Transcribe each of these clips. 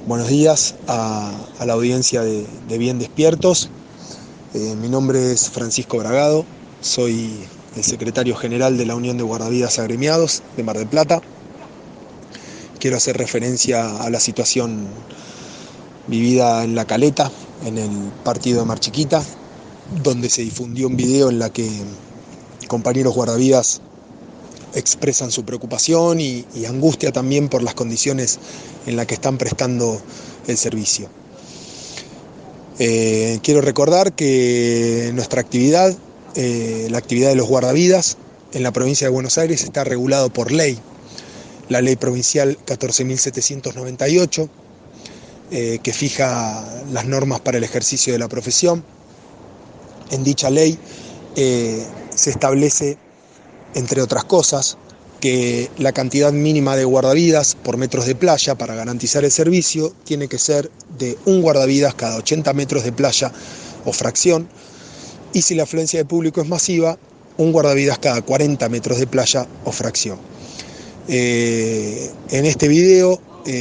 Buenos días a la audiencia de Bien Despiertos. Mi nombre es Francisco Bragado, soy el secretario general de la Unión de Guardavidas Agremiados de Mar del Plata. Quiero hacer referencia a la situación vivida en La Caleta, en el partido de Mar Chiquita, donde se difundió un video en la que compañeros guardavidas expresan su preocupación y angustia también por las condiciones en las que están prestando el servicio. Quiero recordar que nuestra actividad, la actividad de los guardavidas en la provincia de Buenos Aires está regulado por ley, la ley provincial 14.798, que fija las normas para el ejercicio de la profesión. En dicha ley se establece, entre otras cosas, que la cantidad mínima de guardavidas por metros de playa para garantizar el servicio tiene que ser de un guardavidas cada 80 metros de playa o fracción, y si la afluencia de público es masiva, un guardavidas cada 40 metros de playa o fracción. En este video,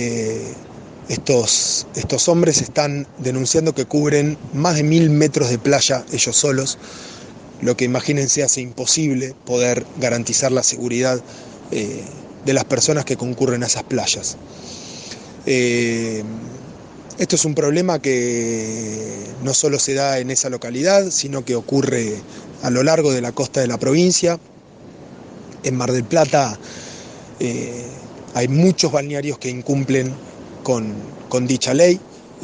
estos hombres están denunciando que cubren más de 1000 metros de playa ellos solos, lo que imagínense hace imposible poder garantizar la seguridad de las personas que concurren a esas playas. Esto es un problema que no solo se da en esa localidad, sino que ocurre a lo largo de la costa de la provincia. En Mar del Plata hay muchos balnearios que incumplen con dicha ley.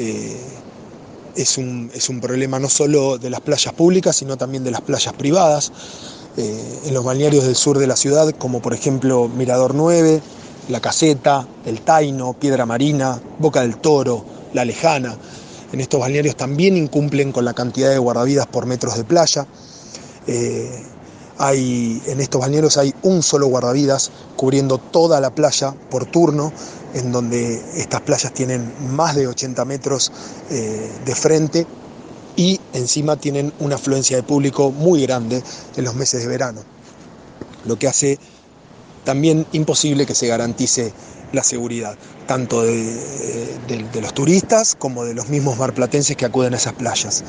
Es un problema no solo de las playas públicas, sino también de las playas privadas. En los balnearios del sur de la ciudad, como por ejemplo Mirador 9, La Caseta, El Taino, Piedra Marina, Boca del Toro, La Lejana. En estos balnearios también incumplen con la cantidad de guardavidas por metros de playa. En estos balnearios hay un solo guardavidas cubriendo toda la playa por turno, en donde estas playas tienen más de 80 metros de frente y encima tienen una afluencia de público muy grande en los meses de verano, lo que hace también imposible que se garantice la seguridad, tanto de los turistas como de los mismos marplatenses que acuden a esas playas.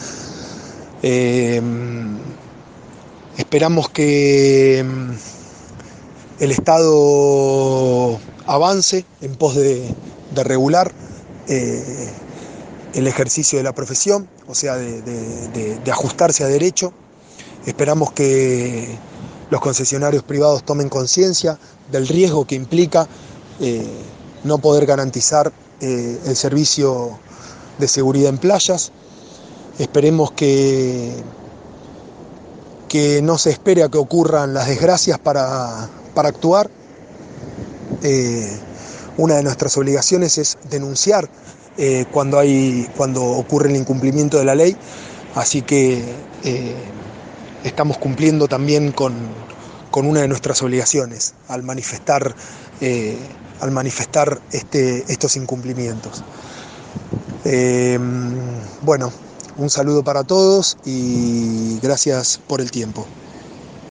Esperamos que el Estado avance en pos de regular el ejercicio de la profesión, o sea, de ajustarse a derecho. Esperamos que los concesionarios privados tomen conciencia del riesgo que implica no poder garantizar el servicio de seguridad en playas. Esperemos que no se espere a que ocurran las desgracias para actuar. Una de nuestras obligaciones es denunciar cuando ocurre el incumplimiento de la ley, así que estamos cumpliendo también con una de nuestras obligaciones al manifestar estos incumplimientos. Bueno, un saludo para todos y gracias por el tiempo.